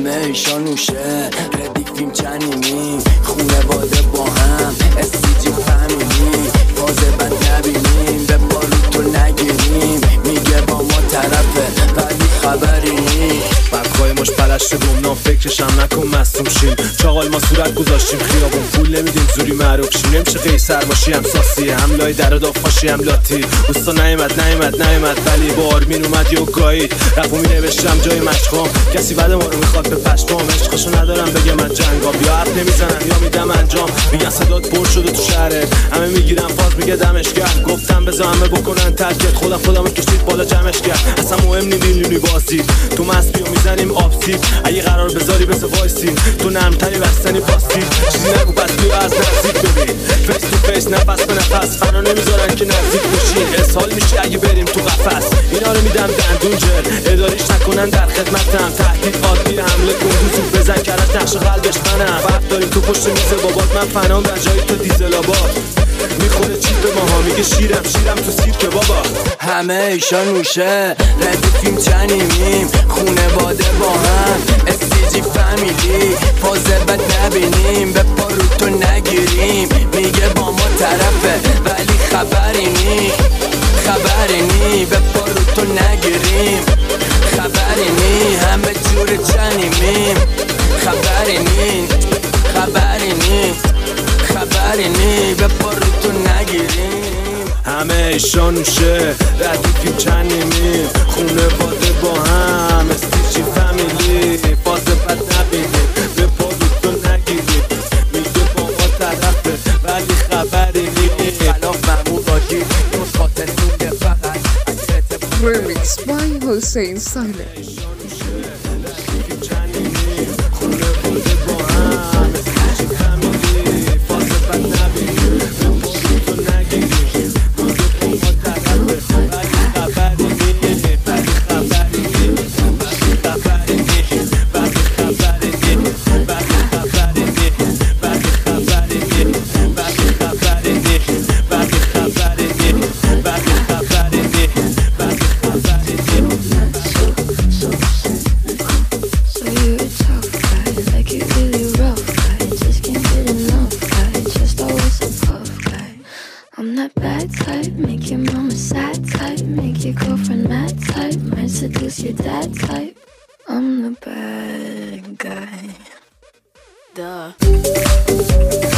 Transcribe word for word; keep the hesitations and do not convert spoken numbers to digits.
همه ایشا نوشه ردیک فیلم چنینی خونه باده با هم اسیجی فهمیلی فازه بد نبینیم به بالو تو نگیریم میگه با ما طرفه ولی خبری نی برقای مش پلشت گمنام فکرشم نکن مصوم شیم چاقال ما صورت گذاشتیم خیابون پول نمیدیم زوری معروف شیم نمیشه قیصر باشی هم ساسی هم لای در و دافاشی هم لاتی اوستا نیمد نیمد نیمد ولی با آرمین اومد یه گایید رفو می نوشتم جای مشقام کسی بعد ما رو میخواد به پشمام عشقشو ندارم بگه من جنگام یا حرف نمیزنم یا میدم انجام میگن صدات پر شده تو شهرت همه میگیرم فاز میگه دمش کرد گفتم بذار همه بکنن ترکت خودم خودمو کشید بالا جمعش کرد اصلا مهم نی میلیونی بازی تو مستی و میزنیم آبسید اگه قرار بذاری بس وایسین تو نرمتری بستنی پاستید چیزی نگو پس بیا از نزدیک ببین فیس تو فیس نفس به نفس فنا نمیذارن که نزدیک بشین اسهال میشه اگه بریم تو قفس اینا رو میدم دندون جر اداریش نکنن در خدمتم تهدید عادی حمله کن دوزو بزن کرش نقش قلبش منم فرق داریم تو پشت میز بابات من فنام در جای تو دیزل آباد میخوره چیز به ماها میگه شیرم شیرم تو سیر که بابا همه ایشا نوشه ردی فیلم چنینیم خونه باده با هم اسیجی فامیلی فازه بد نبینیم به پارو تو نگیریم میگه با ما طرفه ولی خبری نی خبری نی به پارو تو نگیریم خبری نی همه جور چنینیم خبری نی خبری نی خبری نی به پارو تو نگیریم همه ایشا نوشه ردیفیم چنینیم خونه باده با هم استیچی فامیلی فاز بد نبینیم به پارو تو نگیریم میگه با ما طرفه ولی خبری نی خلاف ممو باشی اون خاطرتونه فقط Remix by Hussein Saleh. I'm that bad type, make your mama sad type, make your girlfriend mad type, might seduce your dad type. I'm the bad guy. Duh.